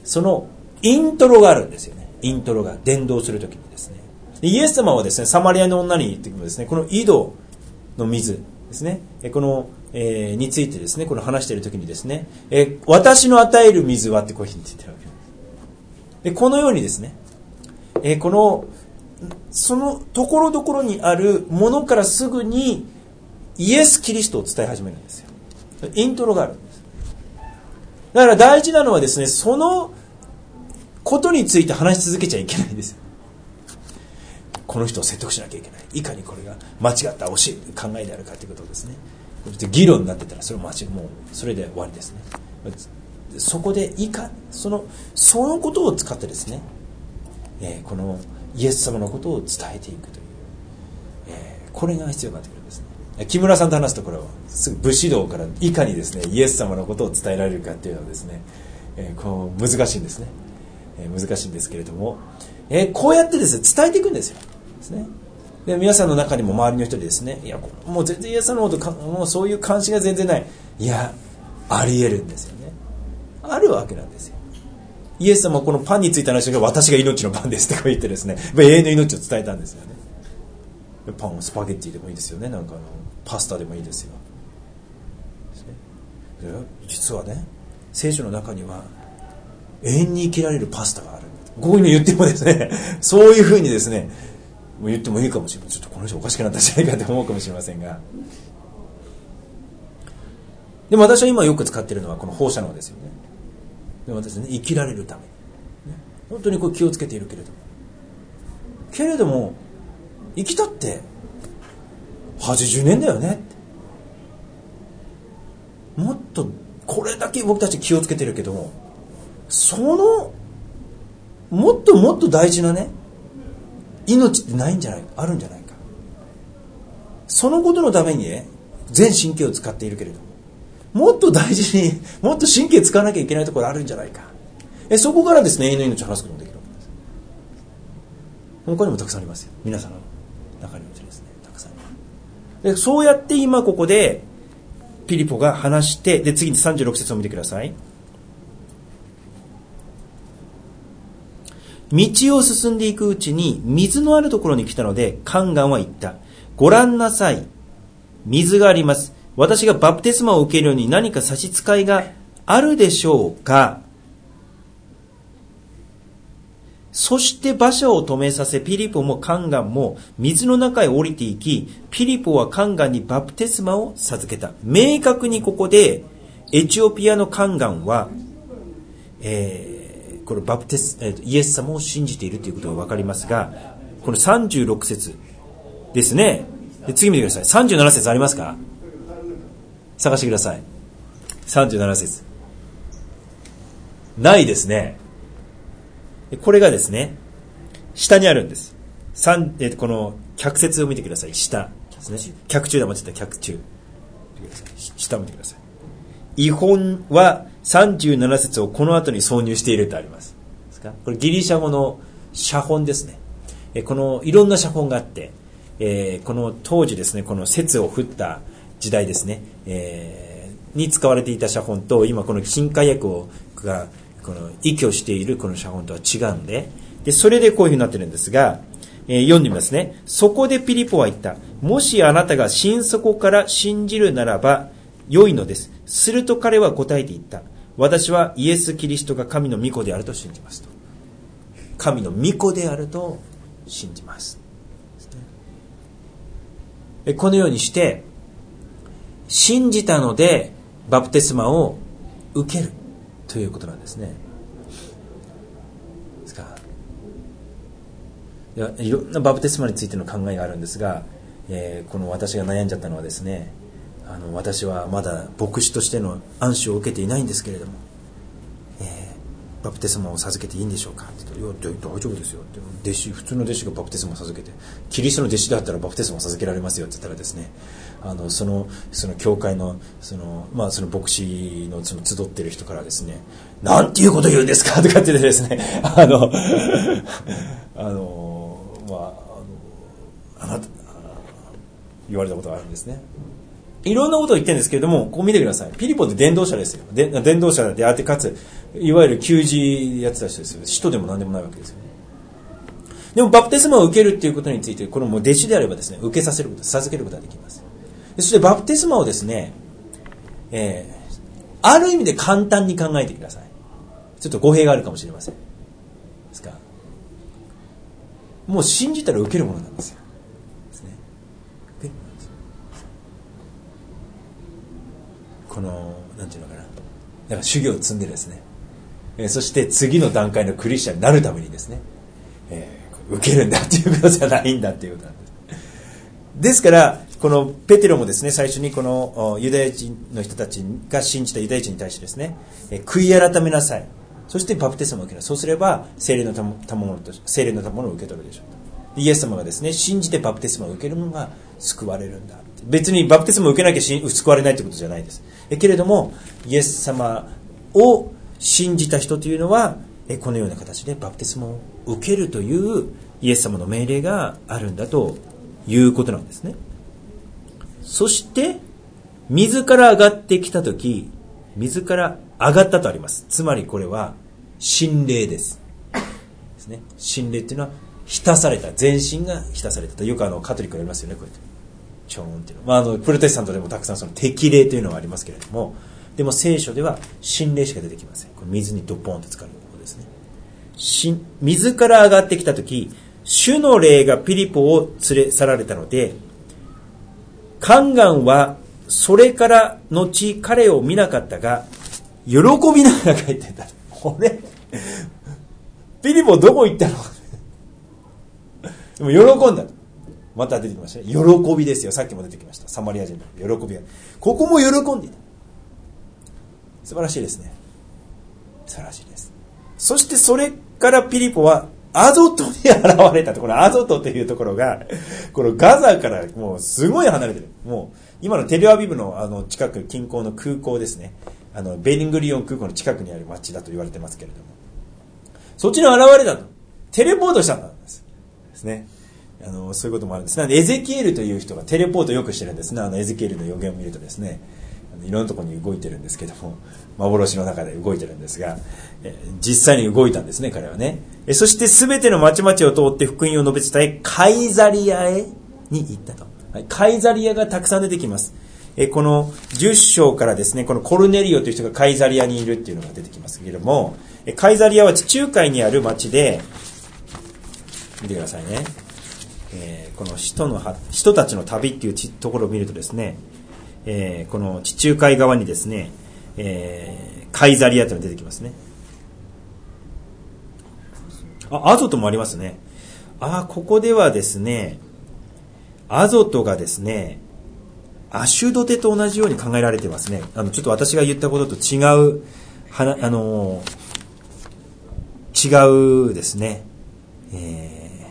そのイントロがあるんですよね。イントロが伝道するときにですね。イエス様はですね、サマリアの女に言ってもですね、この井戸の水ですね、この、えー、についてですね、この話しているときにですね、えー、私の与える水はってこういうふうに言ってるわけです。で、このようにですね、えー、この、そのところどころにあるものからすぐにイエス・キリストを伝え始めるんですよ。イントロがあるんです。だから大事なのはですね、そのことについて話し続けちゃいけないんですよ。この人を説得しなきゃいけない。いかにこれが間違った教え、考えであるかということをですね。議論になってたらそれ間違い、もうそれで終わりですね。そこでいかそのそのことを使ってですね、えー、このイエス様のことを伝えていくという、えー、これが必要になってくるんですね。木村さんと話すところはすぐ武士道からいかにですねイエス様のことを伝えられるかっていうのはですね、えー、こう難しいんですね、えー、難しいんですけれども、えー、こうやってですね伝えていくんですよ。ですね。で皆さんの中にも周りの人でですね、いやもう全然イエス様のことかもうそういう関心が全然ない、いやあり得るんですよね。あるわけなんですよ。イエス様はこのパンについて話したけど、私が命のパンですってこう言ってですね、永遠の命を伝えたんですよね。パン、スパゲッティでもいいですよね、なんかあのパスタでもいいですよ。実はね、聖書の中には永遠に生きられるパスタがある。こういうの言ってもですね、そういうふうにですね、もう言ってもいいかもしれない。ちょっとこの人おかしくなったんじゃないかと思うかもしれませんが、でも私は今よく使っているのはこの放射能ですよね。でも私ね、生きられるために、ね、本当にこう気をつけているけれども、けれども生きたってはちじゅうねんだよねって、もっとこれだけ僕たち気をつけてるけども、そのもっともっと大事なね命ってないんじゃないか、あるんじゃないか。そのことのためにね全神経を使っているけれども、もっと大事にもっと神経使わなきゃいけないところあるんじゃないか。えそこからですね永遠の命を話すこともできるわけです。他にもたくさんありますよ。皆さんの中にもですねたくさんで、そうやって今ここでピリポが話して、で次にさんじゅうろく節を見てください。道を進んでいくうちに水のあるところに来たので、カンガンは言った。ご覧なさい。水があります。私がバプテスマを受けるように何か差し支えがあるでしょうか。そして馬車を止めさせ、ピリポもカンガンも水の中へ降りていき、ピリポはカンガンにバプテスマを授けた。明確にここでエチオピアのカンガンは、えーこれバプテス、えー、イエス様を信じているということが分かりますが、このさんじゅうろく節ですね。で次見てください。さんじゅうなな節ありますか？探してください。さんじゅうなな節ないですね。これがですね下にあるんです。えー、この客節を見てください。下ですね。客中だ間違った客中下を見てください。違本はさんじゅうなな節をこの後に挿入しているとあります。これギリシャ語の写本ですね。えこのいろんな写本があって、えー、この当時ですね、この節を振った時代ですね、えー、に使われていた写本と今この新海訳をがこの依拠しているこの写本とは違うんで、でそれでこういうふうになってるんですが、えー、読んでみますね。そこでピリポは言った。もしあなたが心底から信じるならば良いのです。すると彼は答えて言った。私はイエス・キリストが神の御子であると信じますと。神の御子であると信じます。このようにして信じたのでバプテスマを受けるということなんですね。ですから、いや、いろんなバプテスマについての考えがあるんですが、えー、この私が悩んじゃったのはですね、あの私はまだ牧師としての安守を受けていないんですけれども、えー、バプテスマを授けていいんでしょうかって言ったら、いや大丈夫ですよって、弟子普通の弟子がバプテスマを授けて、キリストの弟子だったらバプテスマを授けられますよって言ったらですね、あのそのその教会のそのまあその牧師のその集っている人からですね、なんていうこと言うんですかとかってですね、あのあのまああのあなた言われたことがあるんですね。 いろんなことを言ってるんですけれども、ここ見てください。ピリポって伝道者ですよ。で伝道者であって、かつ、いわゆる給仕やってた人ですよ。使徒でも何でもないわけですよね。でも、バプテスマを受けるっていうことについて、これも弟子であればですね、受けさせること、授けることができます。そして、バプテスマをですね、えー、ある意味で簡単に考えてください。ちょっと語弊があるかもしれません。ですか。もう信じたら受けるものなんですよ。ですね。この、なんていうのかな。だから修行を積んでですね。えー、そして次の段階のクリスチャンになるためにですね、えー受けるんだっていうことじゃないんだっていうことなんです。ですから、このペテロもですね、最初にこのユダヤ人の人たちが信じたユダヤ人に対してですね、悔い改めなさい。そしてバプテスマを受けなさい。そうすれば、聖霊の賜物と、聖霊の賜物を受け取るでしょう。イエス様がですね、信じてバプテスマを受けるのが救われるんだ。別にバプテスマを受けなきゃ救われないということじゃないです。けれども、イエス様を信じた人というのは、このような形でバプテスマを受けるというイエス様の命令があるんだということなんですね。そして水から上がってきたとき、水から上がったとあります。つまりこれは浸礼です。ですね。浸礼っていうのは浸された、全身が浸されたと。よくあのカトリックありますよね、こうやってチョーンっていうの。まああのプロテスタントでもたくさんその適礼というのはありますけれども、でも聖書では浸礼しか出てきません。これ水にドポンと浸かることですね。水から上がってきたとき、主の霊がピリポを連れ去られたので、宦官はそれから後彼を見なかったが、喜びながら帰っていた。これ、ピリポどこ行ったのでも喜んだ。また出てきましたね。喜びですよ。さっきも出てきました。サマリア人の喜びが。ここも喜んでいた。素晴らしいですね。素晴らしいです。そしてそれからピリポはアゾトに現れたところ、アゾトというところが、このガザからもうすごい離れてる。もう今のテルアビブのあの近く、近郊の空港ですね。あのベリングリオン空港の近くにある町だと言われてますけれども、そっちに現れたと。テレポートしたんです。ですね。あのそういうこともあるんです。なのでエゼキエルという人がテレポートよくしてるんですね。あのエゼキエルの予言を見るとですね、いろんなところに動いてるんですけども、幻の中で動いてるんですが、実際に動いたんですね、彼はね。そして全ての町々を通って福音を述べ伝え、カイザリアへに行ったと。カイザリアがたくさん出てきます。このじゅっ章からですね、このコルネリオという人がカイザリアにいるっていうのが出てきますけれども、カイザリアは地中海にある町で、見てくださいね。この使徒の人たちの旅っていうところを見るとですね、えー、この地中海側にですね、えー、カイザリアというのが出てきますね。あ、アゾトもありますね。あ、ここではですね、アゾトがですね、アシュドテと同じように考えられてますね。あの、ちょっと私が言ったことと違う、はな、あのー、違うですね。え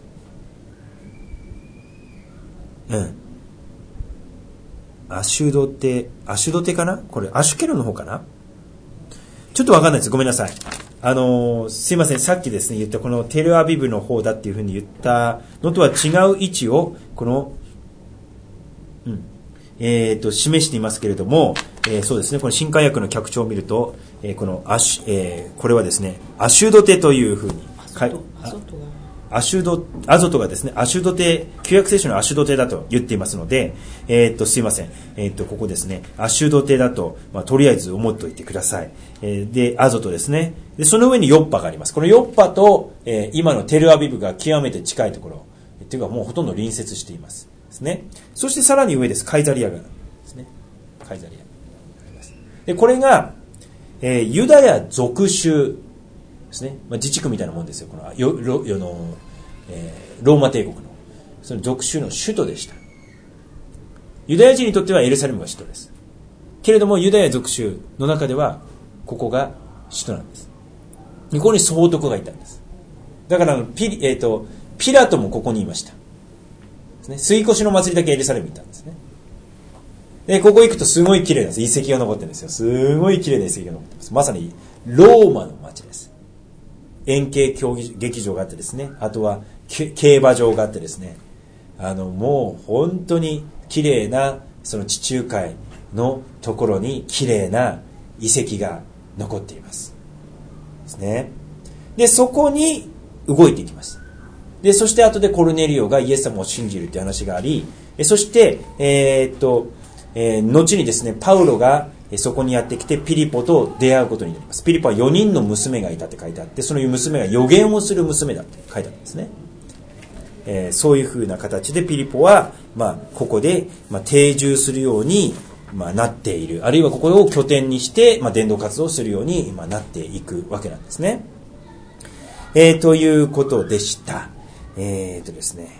ー、うん。アシュドテ、アシュドテかな？これ、アシュケロの方かな？ちょっとわかんないです。ごめんなさい。あのー、すいません。さっきですね、言ったこのテルアビブの方だっていうふうに言ったのとは違う位置を、この、うん、えっと、示していますけれども、えー、そうですね、この新海訳の脚帳を見ると、えー、このアシュ、えー、これはですね、アシュドテというふうに、アゾトがアシュド、アゾトがですね、アシュドテ、旧約聖書のアシュドテだと言っていますので、えー、っと、すいません。えー、っと、ここですね、アシュドテだと、まあ、とりあえず思っておいてください。えー、で、アゾトですね。で、その上にヨッパがあります。このヨッパと、えー、今のテルアビブが極めて近いところ、っていうかもうほとんど隣接しています。ですね。そしてさらに上です。カイザリアがですね。カイザリア。で、これが、えー、ユダヤ属州、ですね、まあ、自治区みたいなもんですよ。このよよよの、えー、ローマ帝国のその属州の首都でした。ユダヤ人にとってはエルサレムが首都です。けれどもユダヤ属州の中ではここが首都なんです。ここに総督がいたんです。だからピ、えー、とピラトもここにいました。ですね、水越の祭りだけエルサレムにいたんですね。で、ここ行くとすごい綺麗なんです。遺跡が残ってるんですよ。すごい綺麗な遺跡が残ってます。まさにローマの街です。円形競技劇場があってですね、あとは競馬場があってですね、あのもう本当に綺麗なその地中海のところにきれいな遺跡が残っていますですね。でそこに動いていきます。でそして後でコルネリオがイエス様を信じるという話があり、そして、えーっとえー、後にですねパウロがそこにやってきてピリポと出会うことになります。ピリポはよにんの娘がいたって書いてあって、その娘が預言をする娘だって書いてあるんですね。えー、そういう風な形でピリポは、まあ、ここで、まあ、定住するように、まあ、なっている。あるいはここを拠点にして、まあ、伝道活動するように、まあ、なっていくわけなんですね。えー、ということでした。えーとですね。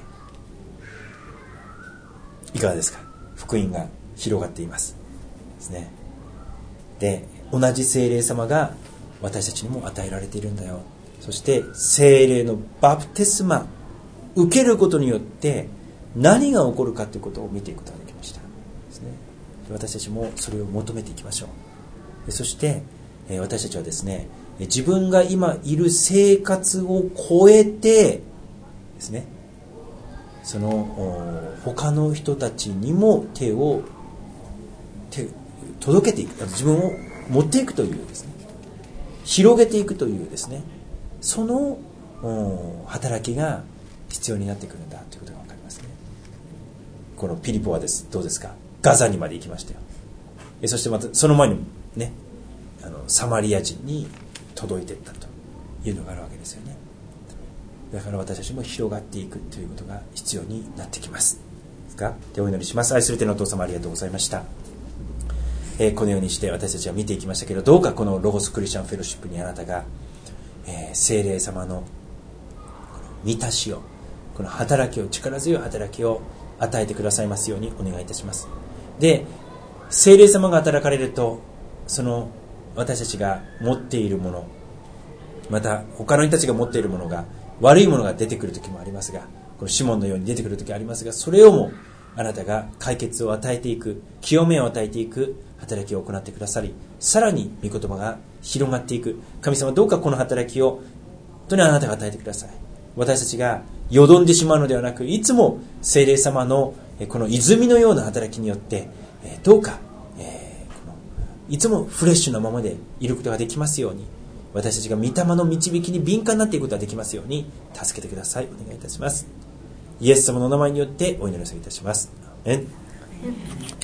いかがですか？福音が広がっています。ですね。で、同じ聖霊様が私たちにも与えられているんだよ。そして聖霊のバプテスマ受けることによって何が起こるかということを見ていくことができましたですね。私たちもそれを求めていきましょう。そして私たちはですね、自分が今いる生活を超えてですね、その他の人たちにも手を手届けていく、自分を持っていくというですね、広げていくというですね、その働きが必要になってくるんだということが分かりますね。このピリポはですどうですか？ガザにまで行きましたよ。そしてまたその前にね、あのサマリア人に届いていったというのがあるわけですよね。だから私たちも広がっていくということが必要になってきますですか？でお祈りします。愛する天のお父様、ありがとうございました。えー、このようにして私たちは見ていきましたけど、どうかこのロゴスクリスチャンフェローシップにあなたが、えー、聖霊様の満たしを、この働きを、力強い働きを与えてくださいますようにお願いいたします。で、聖霊様が働かれると、その私たちが持っているもの、また他の人たちが持っているものが、悪いものが出てくる時もありますが、このシモンのように出てくる時ありますが、それをもあなたが解決を与えていく、清めを与えていく働きを行ってくださり、さらに御言葉が広がっていく。神様、どうかこの働きを本当にあなたが与えてください。私たちがよどんでしまうのではなく、いつも聖霊様のこの泉のような働きによってどうか、えー、このいつもフレッシュなままでいることができますように、私たちが御霊の導きに敏感になっていくことができますように助けてください。お願いいたします。イエス様のお名前によってお祈りをいたします。アーメン。